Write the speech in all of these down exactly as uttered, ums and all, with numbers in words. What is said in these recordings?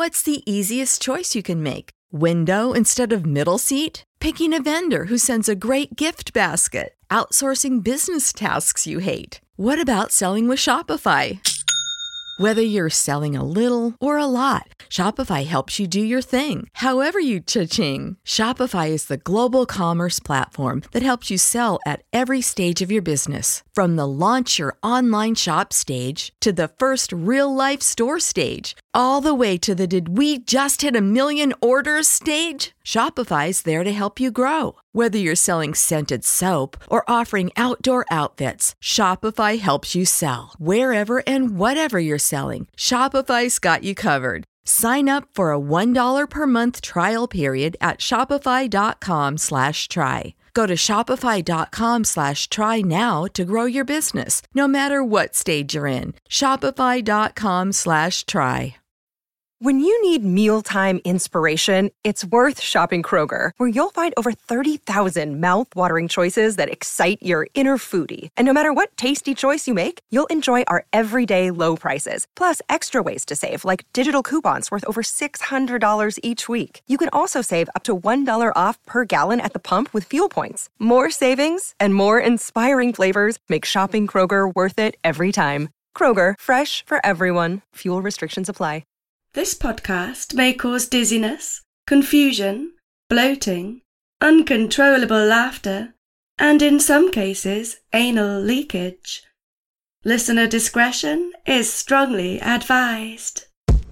What's the easiest choice you can make? Window instead of middle seat? Picking a vendor who sends a great gift basket? Outsourcing business tasks you hate? What about selling with Shopify? Whether you're selling a little or a lot, Shopify helps you do your thing, however you cha-ching. Shopify is the global commerce platform that helps you sell at every stage of your business. From the launch your online shop stage to the first real-life store stage, all the way to the did we just hit a million orders stage. Shopify's there to help you grow. Whether you're selling scented soap or offering outdoor outfits, Shopify helps you sell. Wherever and whatever you're selling, Shopify's got you covered. Sign up for a one dollar per month trial period at shopify.com slash try. Go to shopify.com slash try now to grow your business, no matter what stage you're in. Shopify.com slash try. When you need mealtime inspiration, it's worth shopping Kroger, where you'll find over thirty thousand mouth-watering choices that excite your inner foodie. And no matter what tasty choice you make, you'll enjoy our everyday low prices, plus extra ways to save, like digital coupons worth over six hundred dollars each week. You can also save up to one dollar off per gallon at the pump with fuel points. More savings and more inspiring flavors make shopping Kroger worth it every time. Kroger, fresh for everyone. Fuel restrictions apply. This podcast may cause dizziness, confusion, bloating, uncontrollable laughter, and in some cases, anal leakage. Listener discretion is strongly advised.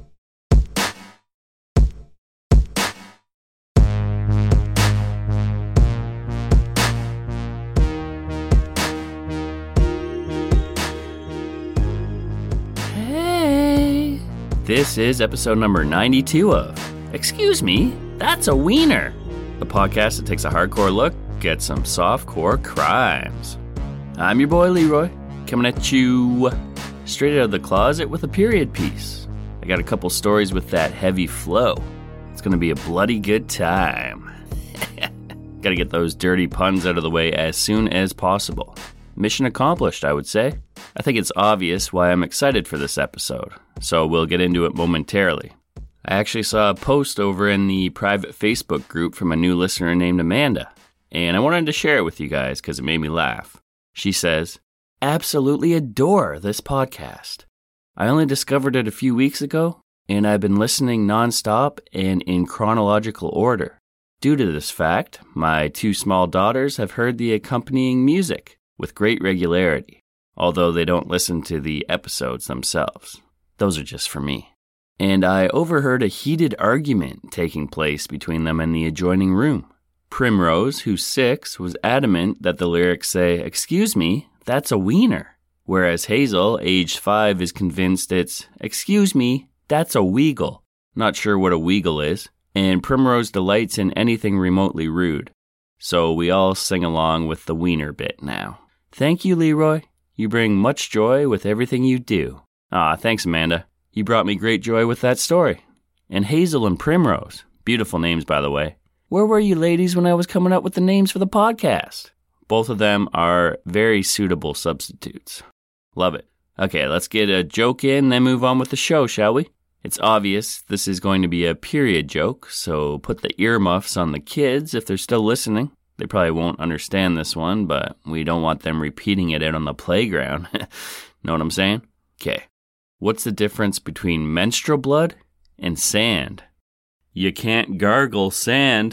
This is episode number ninety-two of Excuse Me, That's a Wiener, the podcast that takes a hardcore look at some softcore crimes. I'm your boy Leroy, coming at you straight out of the closet with a period piece. I got a couple stories with that heavy flow. It's going to be a bloody good time. Got to get those dirty puns out of the way as soon as possible. Mission accomplished, I would say. I think it's obvious why I'm excited for this episode, so we'll get into it momentarily. I actually saw a post over in the private Facebook group from a new listener named Amanda, and I wanted to share it with you guys because it made me laugh. She says, "Absolutely adore this podcast. I only discovered it a few weeks ago, and I've been listening nonstop and in chronological order. Due to this fact, my two small daughters have heard the accompanying music with great regularity, although they don't listen to the episodes themselves. Those are just for me. And I overheard a heated argument taking place between them in the adjoining room. Primrose, who's six, was adamant that the lyrics say, 'Excuse me, that's a wiener,' whereas Hazel, aged five, is convinced it's, 'Excuse me, that's a weagle.' Not sure what a weagle is, and Primrose delights in anything remotely rude. So we all sing along with the wiener bit now. Thank you, Leroy. You bring much joy with everything you do." Ah, thanks, Amanda. You brought me great joy with that story. And Hazel and Primrose. Beautiful names, by the way. Where were you ladies when I was coming up with the names for the podcast? Both of them are very suitable substitutes. Love it. Okay, let's get a joke in, then move on with the show, shall we? It's obvious this is going to be a period joke, so put the earmuffs on the kids if they're still listening. They probably won't understand this one, but we don't want them repeating it out on the playground. Know what I'm saying? Okay. What's the difference between menstrual blood and sand? You can't gargle sand.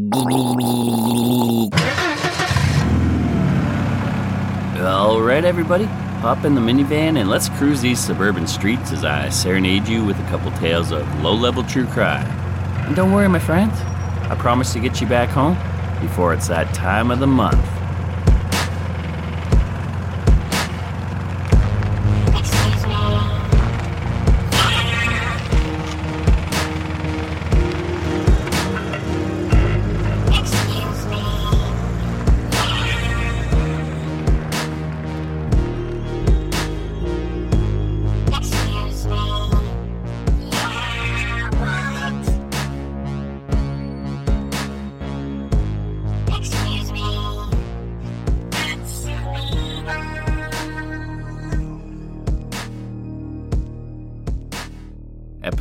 All right, everybody. Hop in the minivan and let's cruise these suburban streets as I serenade you with a couple tales of low-level true crime. And don't worry, my friends. I promise to get you back home before it's that time of the month. Excuse me. Excuse me. Excuse me. Yeah, what? Excuse me.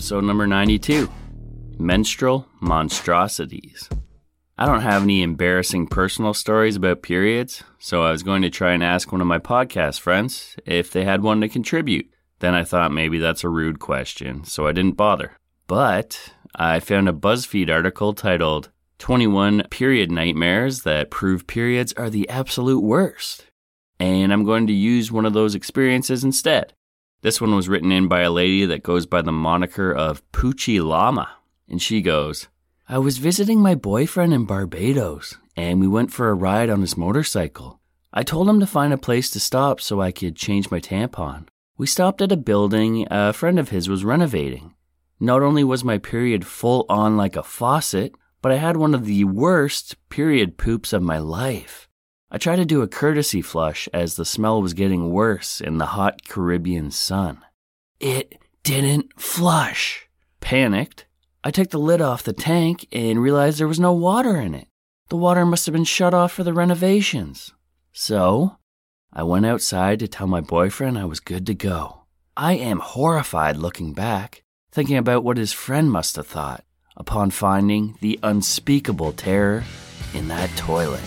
episode number ninety-two, Menstrual Monstrosities. I don't have any embarrassing personal stories about periods, so I was going to try and ask one of my podcast friends if they had one to contribute. Then I thought maybe that's a rude question, so I didn't bother. But I found a BuzzFeed article titled twenty-one Period Nightmares That Prove Periods Are the Absolute Worst. And I'm going to use one of those experiences instead. This one was written in by a lady that goes by the moniker of Poochie Llama. And she goes, I was visiting my boyfriend in Barbados, and we went for a ride on his motorcycle. I told him to find a place to stop so I could change my tampon. We stopped at a building a friend of his was renovating. Not only was my period full on like a faucet, but I had one of the worst period poops of my life. I tried to do a courtesy flush as the smell was getting worse in the hot Caribbean sun. It didn't flush. Panicked, I took the lid off the tank and realized there was no water in it. The water must have been shut off for the renovations. So, I went outside to tell my boyfriend I was good to go. I am horrified looking back, thinking about what his friend must have thought upon finding the unspeakable terror in that toilet.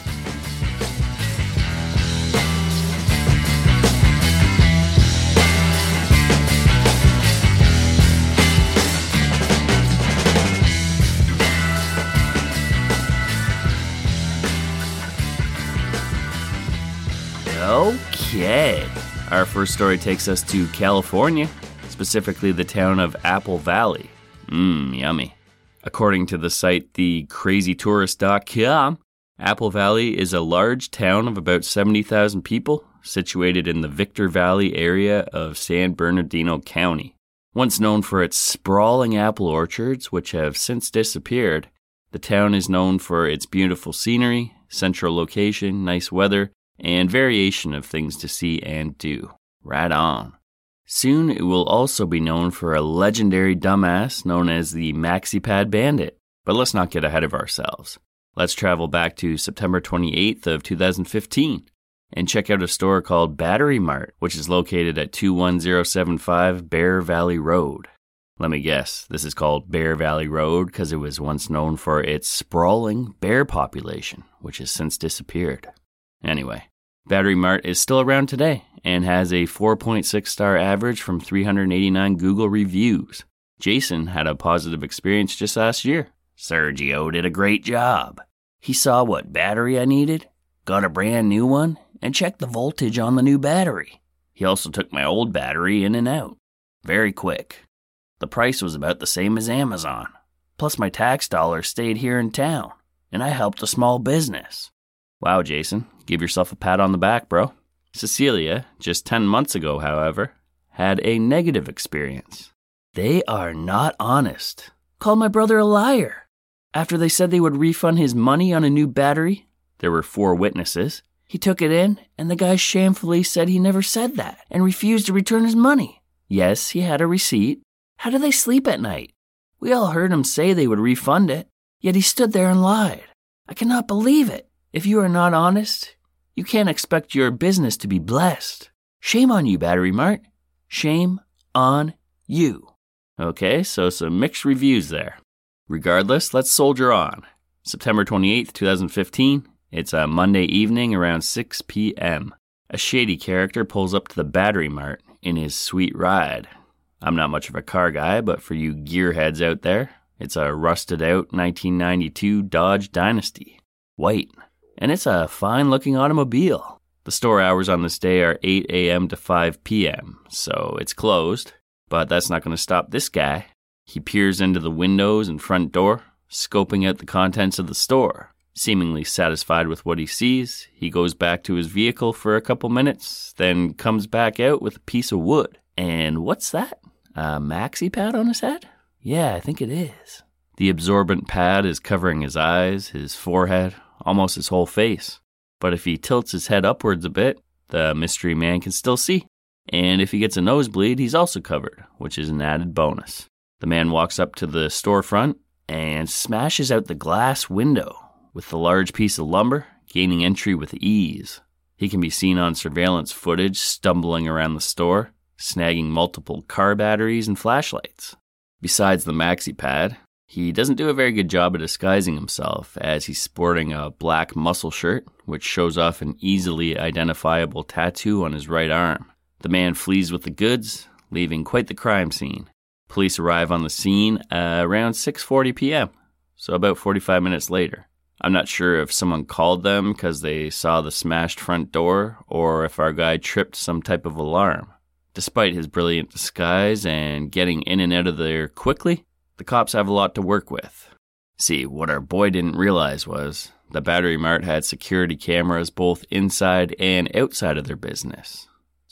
Okay, our first story takes us to California, specifically the town of Apple Valley. Mmm, yummy. According to the site the crazy tourist dot com, Apple Valley is a large town of about seventy thousand people situated in the Victor Valley area of San Bernardino County. Once known for its sprawling apple orchards, which have since disappeared, the town is known for its beautiful scenery, central location, nice weather, and variation of things to see and do. Right on. Soon it will also be known for a legendary dumbass known as the MaxiPad Bandit. But let's not get ahead of ourselves. Let's travel back to September twenty-eighth of two thousand fifteen and check out a store called Battery Mart, which is located at two one zero seven five Bear Valley Road. Let me guess, this is called Bear Valley Road because it was once known for its sprawling bear population, which has since disappeared. Anyway, Battery Mart is still around today and has a four point six star average from three hundred eighty-nine Google reviews. Jason had a positive experience just last year. Sergio did a great job. He saw what battery I needed, got a brand new one, and checked the voltage on the new battery. He also took my old battery in and out. Very quick. The price was about the same as Amazon. Plus my tax dollars stayed here in town, and I helped a small business. Wow, Jason, give yourself a pat on the back, bro. Cecilia, just ten months ago, however, had a negative experience. They are not honest. Called my brother a liar. After they said they would refund his money on a new battery, there were four witnesses. He took it in, and the guy shamefully said he never said that and refused to return his money. Yes, he had a receipt. How do they sleep at night? We all heard him say they would refund it, yet he stood there and lied. I cannot believe it. If you are not honest, you can't expect your business to be blessed. Shame on you, Battery Mart. Shame on you. Okay, so some mixed reviews there. Regardless, let's soldier on. September twenty-eighth, twenty fifteen. It's a Monday evening around six p.m. A shady character pulls up to the Battery Mart in his sweet ride. I'm not much of a car guy, but for you gearheads out there, it's a rusted-out nineteen ninety-two Dodge Dynasty. White. And it's a fine-looking automobile. The store hours on this day are eight a.m. to five p.m., so it's closed. But that's not going to stop this guy. He peers into the windows and front door, scoping out the contents of the store. Seemingly satisfied with what he sees, he goes back to his vehicle for a couple minutes, then comes back out with a piece of wood. And what's that? A maxi pad on his head? Yeah, I think it is. The absorbent pad is covering his eyes, his forehead, almost his whole face. But if he tilts his head upwards a bit, the mystery man can still see. And if he gets a nosebleed, he's also covered, which is an added bonus. The man walks up to the storefront and smashes out the glass window with the large piece of lumber, gaining entry with ease. He can be seen on surveillance footage stumbling around the store, snagging multiple car batteries and flashlights. Besides the maxi pad, he doesn't do a very good job of disguising himself, as he's sporting a black muscle shirt, which shows off an easily identifiable tattoo on his right arm. The man flees with the goods, leaving quite the crime scene. Police arrive on the scene uh, around six forty p.m., so about forty-five minutes later. I'm not sure if someone called them because they saw the smashed front door or if our guy tripped some type of alarm. Despite his brilliant disguise and getting in and out of there quickly, the cops have a lot to work with. See, what our boy didn't realize was the Battery Mart had security cameras both inside and outside of their business.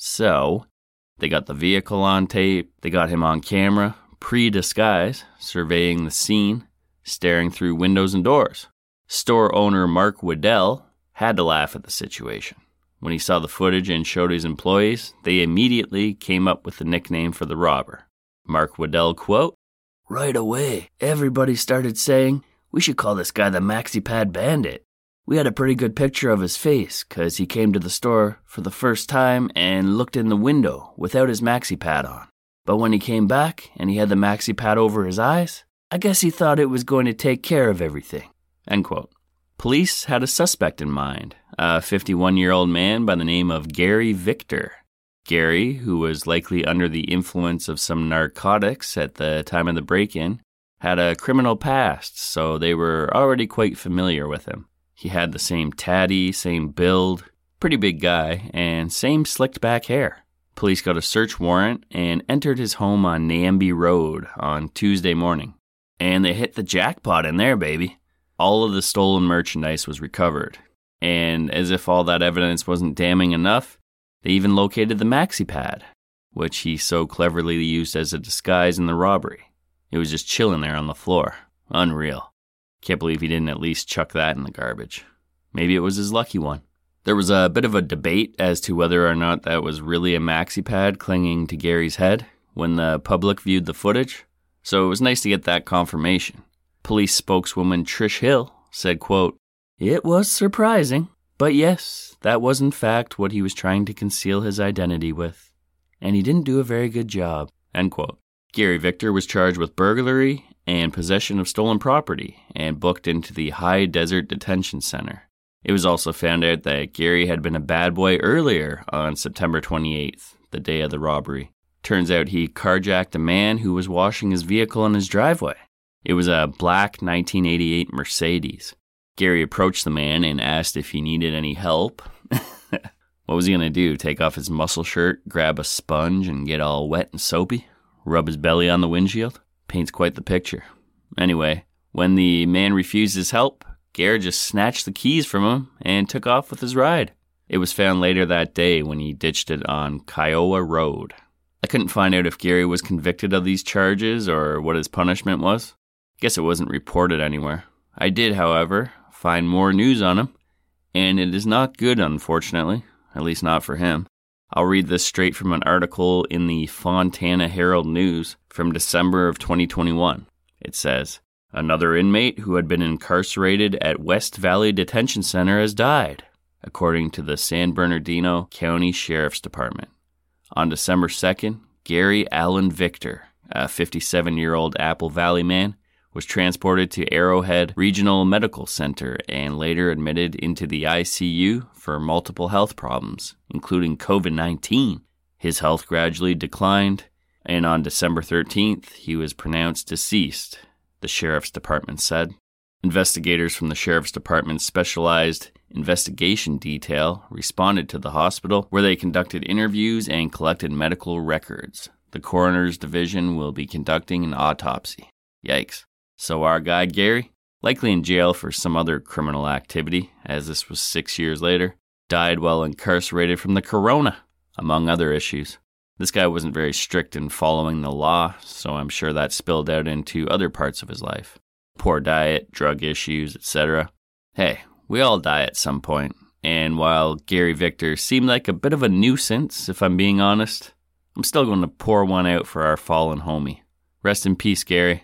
So, they got the vehicle on tape, they got him on camera, pre-disguise, surveying the scene, staring through windows and doors. Store owner Mark Waddell had to laugh at the situation. When he saw the footage and showed his employees, they immediately came up with the nickname for the robber. Mark Waddell, quote, "Right away, everybody started saying, we should call this guy the Maxi Pad Bandit. We had a pretty good picture of his face because he came to the store for the first time and looked in the window without his maxi pad on. But when he came back and he had the maxi pad over his eyes, I guess he thought it was going to take care of everything." End quote. Police had a suspect in mind, a fifty-one-year-old man by the name of Gary Victor. Gary, who was likely under the influence of some narcotics at the time of the break-in, had a criminal past, so they were already quite familiar with him. He had the same tatty, same build, pretty big guy, and same slicked back hair. Police got a search warrant and entered his home on Nambie Road on Tuesday morning. And they hit the jackpot in there, baby. All of the stolen merchandise was recovered. And as if all that evidence wasn't damning enough, they even located the maxi pad, which he so cleverly used as a disguise in the robbery. It was just chilling there on the floor. Unreal. Can't believe he didn't at least chuck that in the garbage. Maybe it was his lucky one. There was a bit of a debate as to whether or not that was really a maxi pad clinging to Gary's head when the public viewed the footage, so it was nice to get that confirmation. Police spokeswoman Trish Hill said, quote, "It was surprising, but yes, that was in fact what he was trying to conceal his identity with, and he didn't do a very good job." End quote. Gary Victor was charged with burglary and possession of stolen property and booked into the High Desert Detention Center. It was also found out that Gary had been a bad boy earlier on September twenty-eighth, the day of the robbery. Turns out he carjacked a man who was washing his vehicle in his driveway. It was a black nineteen eighty-eight Mercedes. Gary approached the man and asked if he needed any help. What was he going to do, take off his muscle shirt, grab a sponge, and get all wet and soapy? Rub his belly on the windshield? Paints quite the picture. Anyway, when the man refused his help, Gary just snatched the keys from him and took off with his ride. It was found later that day when he ditched it on Kiowa Road. I couldn't find out if Gary was convicted of these charges or what his punishment was. Guess it wasn't reported anywhere. I did, however, find more news on him, and it is not good, unfortunately, at least not for him. I'll read this straight from an article in the Fontana Herald News from December of twenty twenty-one. It says, "Another inmate who had been incarcerated at West Valley Detention Center has died, according to the San Bernardino County Sheriff's Department. On December second, Gary Allen Victor, a fifty-seven-year-old Apple Valley man, was transported to Arrowhead Regional Medical Center and later admitted into the I C U for multiple health problems, including covid nineteen. His health gradually declined, and on December thirteenth, he was pronounced deceased," the Sheriff's Department said. Investigators from the Sheriff's Department's Specialized Investigation Detail responded to the hospital, where they conducted interviews and collected medical records. The coroner's division will be conducting an autopsy. Yikes. So our guy Gary, likely in jail for some other criminal activity, as this was six years later, died while incarcerated from the corona, among other issues. This guy wasn't very strict in following the law, so I'm sure that spilled out into other parts of his life. Poor diet, drug issues, et cetera. Hey, we all die at some point, and while Gary Victor seemed like a bit of a nuisance, if I'm being honest, I'm still going to pour one out for our fallen homie. Rest in peace, Gary.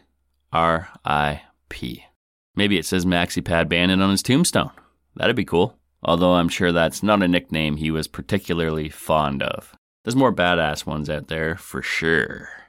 R I P Maybe it says Maxi Pad Bandit on his tombstone. That'd be cool. Although I'm sure that's not a nickname he was particularly fond of. There's more badass ones out there, for sure.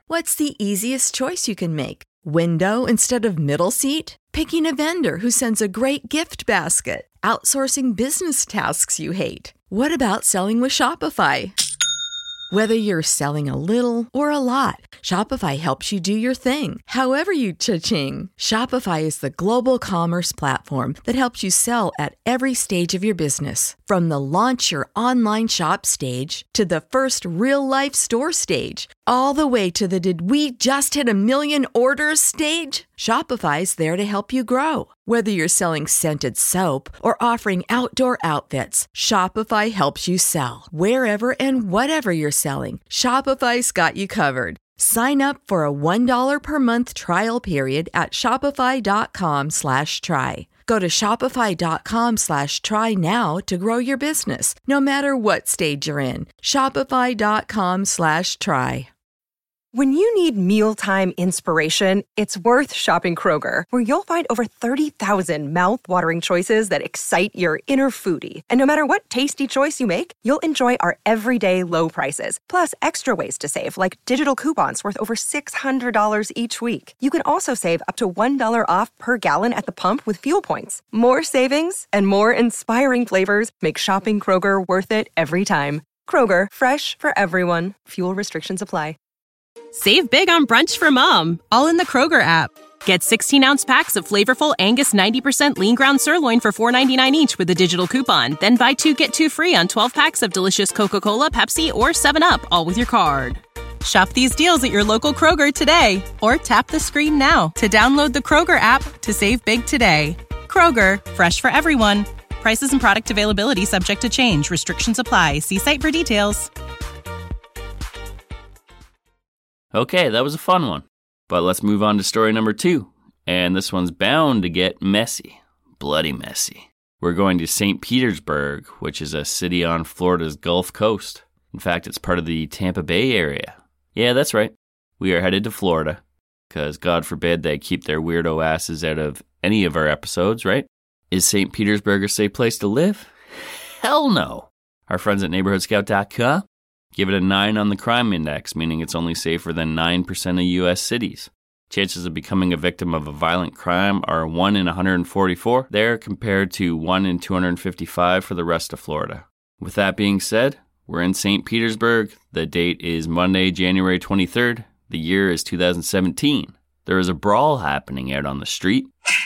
What's the easiest choice you can make? Window instead of middle seat? Picking a vendor who sends a great gift basket? Outsourcing business tasks you hate? What about selling with Shopify? Whether you're selling a little or a lot, Shopify helps you do your thing, however you cha-ching. Shopify is the global commerce platform that helps you sell at every stage of your business. From the launch your online shop stage to the first real-life store stage, all the way to the did we just hit a million orders stage. Shopify's there to help you grow. Whether you're selling scented soap or offering outdoor outfits, Shopify helps you sell. Wherever and whatever you're selling, Shopify's got you covered. Sign up for a one dollar per month trial period at shopify.com slash try. Go to shopify.com slash try now to grow your business, no matter what stage you're in. Shopify.com slash try. When you need mealtime inspiration, it's worth shopping Kroger, where you'll find over thirty thousand mouth-watering choices that excite your inner foodie. And no matter what tasty choice you make, you'll enjoy our everyday low prices, plus extra ways to save, like digital coupons worth over six hundred dollars each week. You can also save up to one dollar off per gallon at the pump with fuel points. More savings and more inspiring flavors make shopping Kroger worth it every time. Kroger, fresh for everyone. Fuel restrictions apply. Save big on brunch for mom, all in the Kroger app. Get sixteen-ounce packs of flavorful Angus ninety percent lean ground sirloin for four ninety-nine each with a digital coupon. Then buy two, get two free on twelve packs of delicious Coca-Cola, Pepsi, or seven up, all with your card. Shop these deals at your local Kroger today, or tap the screen now to download the Kroger app to save big today. Kroger, fresh for everyone. Prices and product availability subject to change. Restrictions apply. See site for details. Okay, that was a fun one. But let's move on to story number two. And this one's bound to get messy. Bloody messy. We're going to Saint Petersburg, which is a city on Florida's Gulf Coast. In fact, it's part of the Tampa Bay area. Yeah, that's right. We are headed to Florida, because God forbid they keep their weirdo asses out of any of our episodes, right? Is Saint Petersburg a safe place to live? Hell no. Our friends at neighborhood scout dot com give it a nine on the crime index, meaning it's only safer than nine percent of U S cities. Chances of becoming a victim of a violent crime are one in one hundred forty-four there compared to one in two hundred fifty-five for the rest of Florida. With that being said, we're in Saint Petersburg. The date is Monday, January twenty-third. The year is two thousand seventeen. There is a brawl happening out on the street.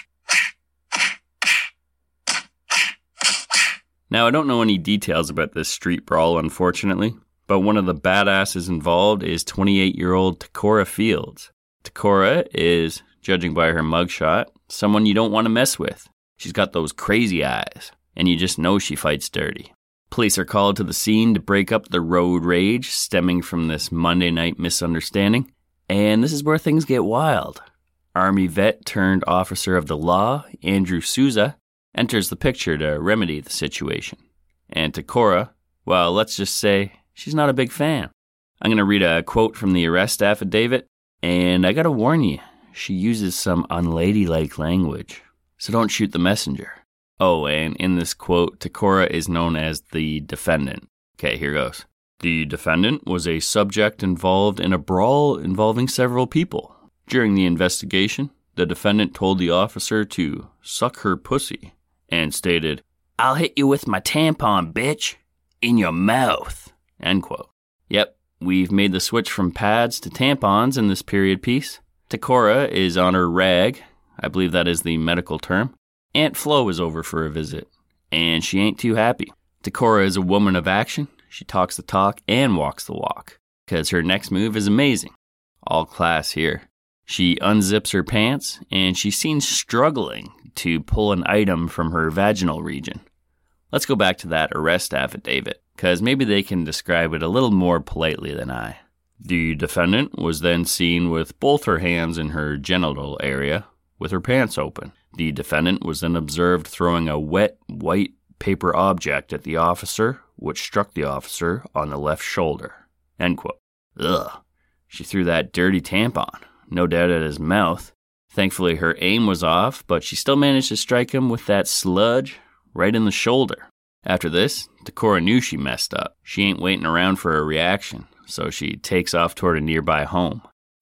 Now, I don't know any details about this street brawl, unfortunately. But one of the badasses involved is twenty-eight-year-old Takora Fields. Takora is, judging by her mugshot, someone you don't want to mess with. She's got those crazy eyes, and you just know she fights dirty. Police are called to the scene to break up the road rage stemming from this Monday night misunderstanding. And this is where things get wild. Army vet turned officer of the law, Andrew Souza, enters the picture to remedy the situation. And Takora, well, let's just say, she's not a big fan. I'm going to read a quote from the arrest affidavit, and I got to warn you, she uses some unladylike language, so don't shoot the messenger. Oh, and in this quote, Takora is known as the defendant. Okay, here goes. The defendant was a subject involved in a brawl involving several people. During the investigation, the defendant told the officer to suck her pussy and stated, "I'll hit you with my tampon, bitch, in your mouth." End quote. Yep, we've made the switch from pads to tampons in this period piece. Takora is on her rag. I believe that is the medical term. Aunt Flo is over for a visit, and she ain't too happy. Takora is a woman of action. She talks the talk and walks the walk, because her next move is amazing. All class here. She unzips her pants, and she's seen struggling to pull an item from her vaginal region. Let's go back to that arrest affidavit, because maybe they can describe it a little more politely than I. The defendant was then seen with both her hands in her genital area, with her pants open. The defendant was then observed throwing a wet, white paper object at the officer, which struck the officer on the left shoulder. End quote. Ugh. She threw that dirty tampon, no doubt at his mouth. Thankfully, her aim was off, but she still managed to strike him with that sludge right in the shoulder. After this, Takora knew she messed up. She ain't waiting around for a reaction, so she takes off toward a nearby home.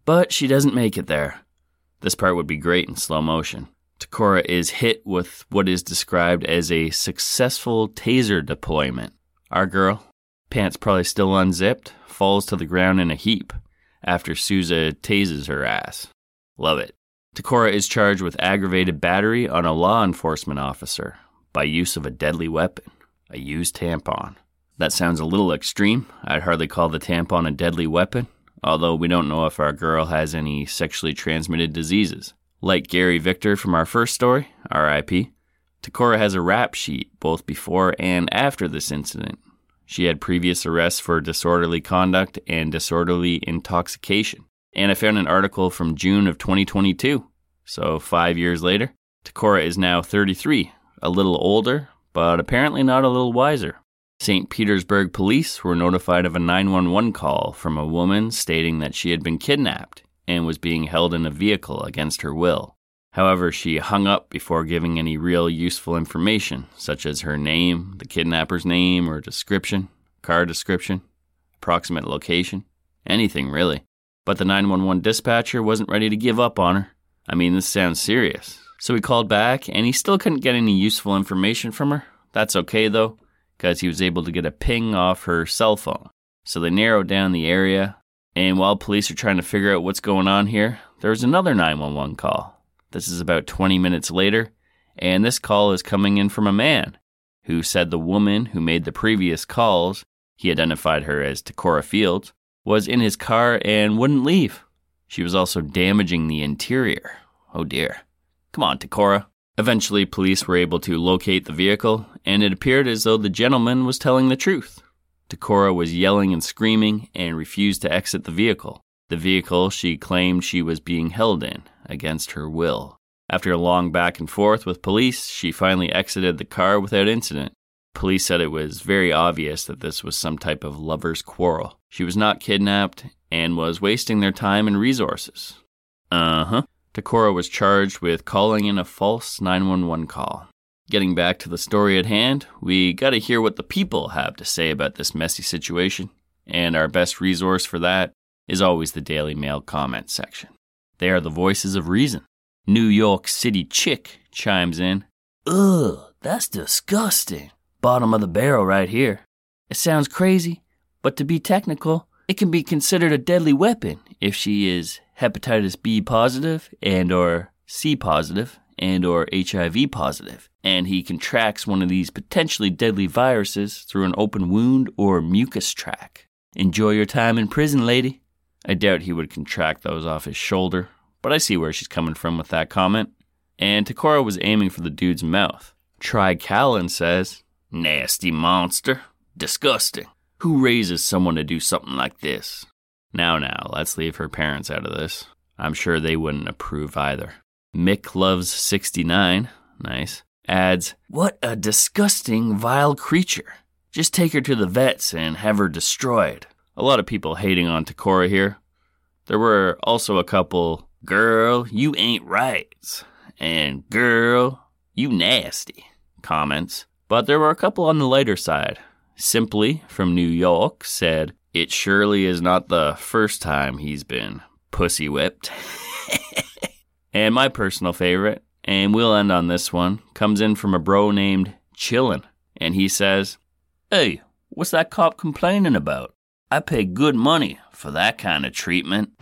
But she doesn't make it there. This part would be great in slow motion. Takora is hit with what is described as a successful taser deployment. Our girl, pants probably still unzipped, falls to the ground in a heap after Souza tases her ass. Love it. Takora is charged with aggravated battery on a law enforcement officer by use of a deadly weapon, a used tampon. That sounds a little extreme. I'd hardly call the tampon a deadly weapon, although we don't know if our girl has any sexually transmitted diseases. Like Gary Victor from our first story, R I P, Takora has a rap sheet both before and after this incident. She had previous arrests for disorderly conduct and disorderly intoxication. And I found an article from June of twenty twenty-two. So five years later, Takora is now thirty-three, a little older, but apparently not a little wiser. Saint Petersburg police were notified of a nine one one call from a woman stating that she had been kidnapped and was being held in a vehicle against her will. However, she hung up before giving any real useful information, such as her name, the kidnapper's name or description, car description, approximate location, anything really. But the nine one one dispatcher wasn't ready to give up on her. I mean, this sounds serious. So he called back, and he still couldn't get any useful information from her. That's okay, though, because he was able to get a ping off her cell phone. So they narrowed down the area, and while police are trying to figure out what's going on here, there was another nine one one call. This is about twenty minutes later, and this call is coming in from a man who said the woman who made the previous calls, he identified her as Takora Fields, was in his car and wouldn't leave. She was also damaging the interior. Oh dear. Come on, Takora. Eventually, police were able to locate the vehicle, and it appeared as though the gentleman was telling the truth. Takora was yelling and screaming and refused to exit the vehicle. The vehicle she claimed she was being held in, against her will. After a long back and forth with police, she finally exited the car without incident. Police said it was very obvious that this was some type of lover's quarrel. She was not kidnapped and was wasting their time and resources. Uh-huh. Takora was charged with calling in a false nine one one call. Getting back to the story at hand, we gotta hear what the people have to say about this messy situation, and our best resource for that is always the Daily Mail comment section. They are the voices of reason. New York City Chick chimes in, "Ugh, that's disgusting. Bottom of the barrel right here. It sounds crazy, but to be technical, it can be considered a deadly weapon if she is hepatitis B positive and or C positive and or H I V positive, and he contracts one of these potentially deadly viruses through an open wound or mucus tract. Enjoy your time in prison, lady." I doubt he would contract those off his shoulder, but I see where she's coming from with that comment. And Takora was aiming for the dude's mouth. Try Callan says, "Nasty monster. Disgusting. Who raises someone to do something like this?" Now, now, let's leave her parents out of this. I'm sure they wouldn't approve either. Mick Loves sixty-nine, nice, adds, "What a disgusting, vile creature. Just take her to the vets and have her destroyed." A lot of people hating on Takora here. There were also a couple, "Girl, you ain't right," and "Girl, you nasty" comments. But there were a couple on the lighter side. Simply, from New York, said, "It surely is not the first time he's been pussy whipped." And my personal favorite, and we'll end on this one, comes in from a bro named Chillin', and he says, "Hey, what's that cop complaining about? I pay good money for that kind of treatment."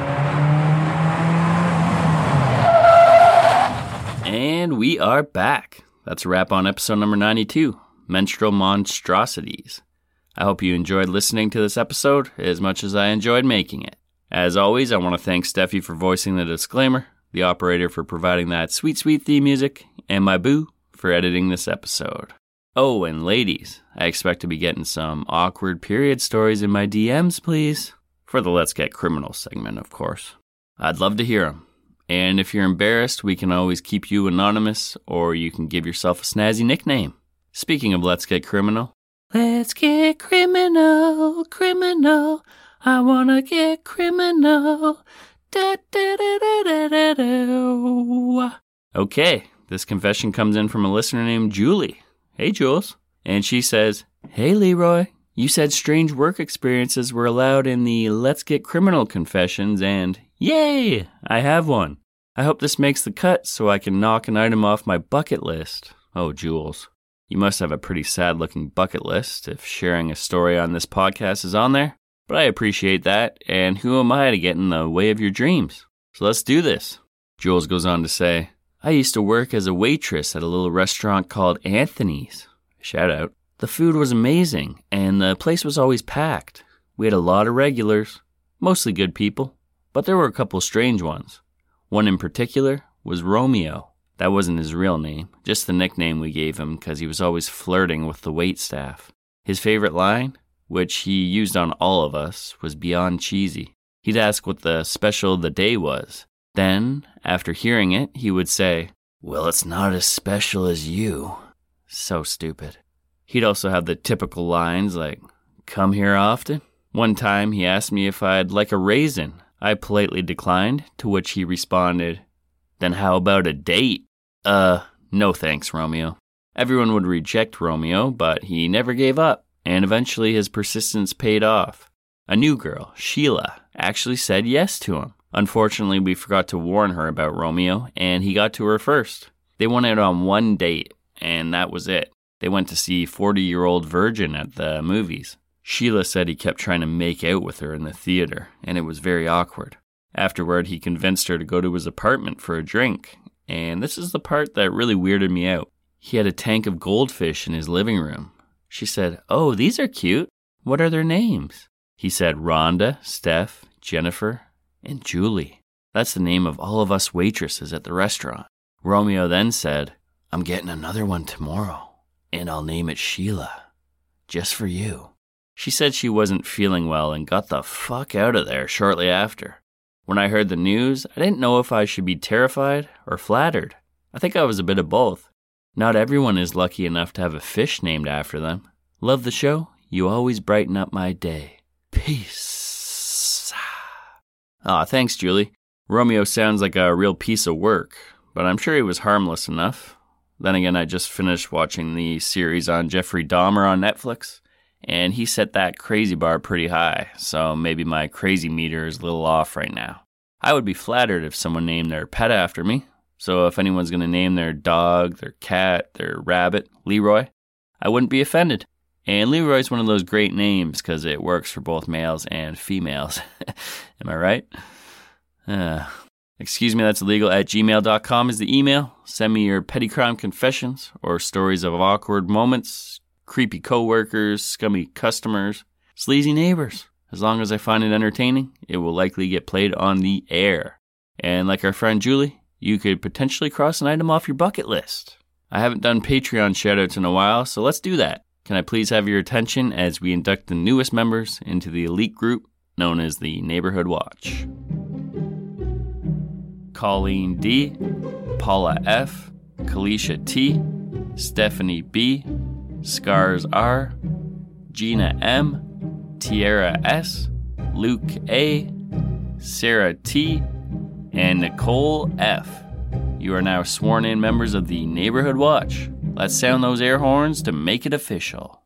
And we are back. That's a wrap on episode number ninety-two, Menstrual Monstrosities. I hope you enjoyed listening to this episode as much as I enjoyed making it. As always, I want to thank Steffi for voicing the disclaimer, the operator for providing that sweet, sweet theme music, and my boo for editing this episode. Oh, and ladies, I expect to be getting some awkward period stories in my D Ms, please. For the Let's Get Criminal segment, of course. I'd love to hear them. And if you're embarrassed, we can always keep you anonymous, or you can give yourself a snazzy nickname. Speaking of Let's Get Criminal. Let's get criminal, criminal. I wanna get criminal. Da, da, da, da, da, da, da. Okay, this confession comes in from a listener named Julie. Hey, Jules. And she says, "Hey, Leroy, you said strange work experiences were allowed in the Let's Get Criminal confessions, and Yay! I have one. I hope this makes the cut so I can knock an item off my bucket list. Oh, Jules, you must have a pretty sad-looking bucket list if sharing a story on this podcast is on there. But I appreciate that, and who am I to get in the way of your dreams? So let's do this. Jules goes on to say, I used to work as a waitress at a little restaurant called Anthony's. Shout out. The food was amazing, and the place was always packed. We had a lot of regulars, mostly good people, but there were a couple strange ones. One in particular was Romeo. That wasn't his real name, just the nickname we gave him because he was always flirting with the waitstaff. His favorite line, which he used on all of us, was beyond cheesy. He'd ask what the special of the day was. Then, after hearing it, he would say, well, it's not as special as you. So stupid. He'd also have the typical lines like, come here often? One time he asked me if I'd like a raisin. I politely declined, to which he responded, then how about a date? Uh, no thanks, Romeo. Everyone would reject Romeo, but he never gave up, and eventually his persistence paid off. A new girl, Sheila, actually said yes to him. Unfortunately, we forgot to warn her about Romeo, and he got to her first. They went out on one date, and that was it. They went to see forty-year-old Virgin at the movies. Sheila said he kept trying to make out with her in the theater, and it was very awkward. Afterward, he convinced her to go to his apartment for a drink, and this is the part that really weirded me out. He had a tank of goldfish in his living room. She said, oh, these are cute. What are their names? He said Rhonda, Steph, Jennifer, and Julie. That's the name of all of us waitresses at the restaurant. Romeo then said, I'm getting another one tomorrow, and I'll name it Sheila, just for you. She said she wasn't feeling well and got the fuck out of there shortly after. When I heard the news, I didn't know if I should be terrified or flattered. I think I was a bit of both. Not everyone is lucky enough to have a fish named after them. Love the show? You always brighten up my day. Peace. Aw, thanks, Julie. Romeo sounds like a real piece of work, but I'm sure he was harmless enough. Then again, I just finished watching the series on Jeffrey Dahmer on Netflix, and he set that crazy bar pretty high, so maybe my crazy meter is a little off right now. I would be flattered if someone named their pet after me, so if anyone's going to name their dog, their cat, their rabbit, Leroy, I wouldn't be offended. And Leroy's one of those great names because it works for both males and females. Am I right? Uh, excuse me, that's illegal at gmail dot com is the email. Send me your petty crime confessions or stories of awkward moments, creepy coworkers, scummy customers, sleazy neighbors. As long as I find it entertaining, it will likely get played on the air. And like our friend Julie, you could potentially cross an item off your bucket list. I haven't done Patreon shoutouts in a while, so let's do that. Can I please have your attention as we induct the newest members into the elite group known as the Neighborhood Watch? Colleen D, Paula F, Kalisha T, Stephanie B, Scars R, Gina M, Tiara S, Luke A, Sarah T, and Nicole F. You are now sworn in members of the Neighborhood Watch. Let's sound those air horns to make it official.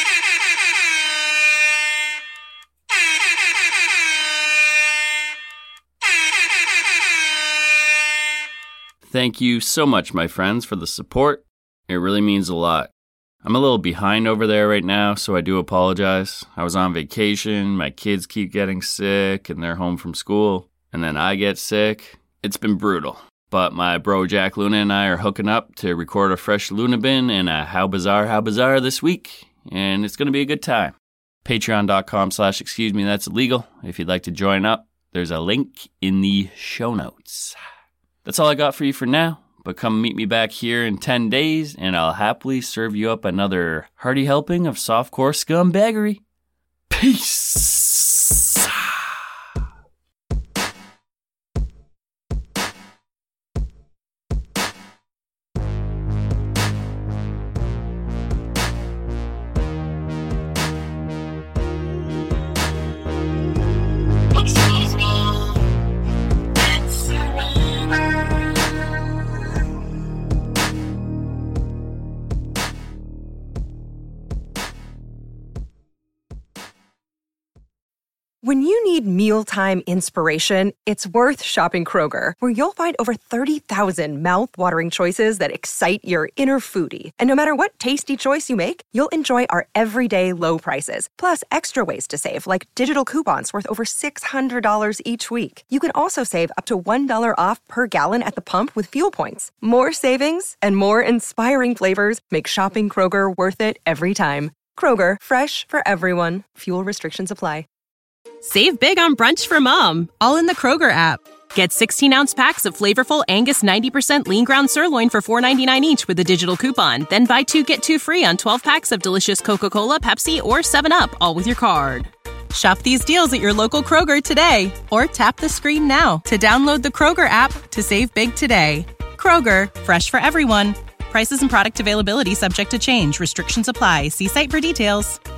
Thank you so much, my friends, for the support. It really means a lot. I'm a little behind over there right now, so I do apologize. I was on vacation, my kids keep getting sick, and they're home from school, and then I get sick. It's been brutal. But my bro Jack Luna and I are hooking up to record a fresh Luna Bin and a How Bizarre, How Bizarre this week, and it's going to be a good time. Patreon.com slash excuse me, that's illegal. If you'd like to join up, there's a link in the show notes. That's all I got for you for now, but come meet me back here in ten days, and I'll happily serve you up another hearty helping of softcore scumbaggery. Peace! Excuse me. That's Serena. When When you need mealtime inspiration, it's worth shopping Kroger, where you'll find over thirty thousand mouth-watering choices that excite your inner foodie. And no matter what tasty choice you make, you'll enjoy our everyday low prices, plus extra ways to save, like digital coupons worth over six hundred dollars each week. You can also save up to one dollar off per gallon at the pump with fuel points. More savings and more inspiring flavors make shopping Kroger worth it every time. Kroger, fresh for everyone. Fuel restrictions apply. Save big on brunch for mom, all in the Kroger app. Get sixteen-ounce packs of flavorful Angus ninety percent lean ground sirloin for four ninety-nine each with a digital coupon. Then buy two, get two free on twelve packs of delicious Coca-Cola, Pepsi, or seven up, all with your card. Shop these deals at your local Kroger today, or tap the screen now to download the Kroger app to save big today. Kroger, fresh for everyone. Prices and product availability subject to change. Restrictions apply. See site for details.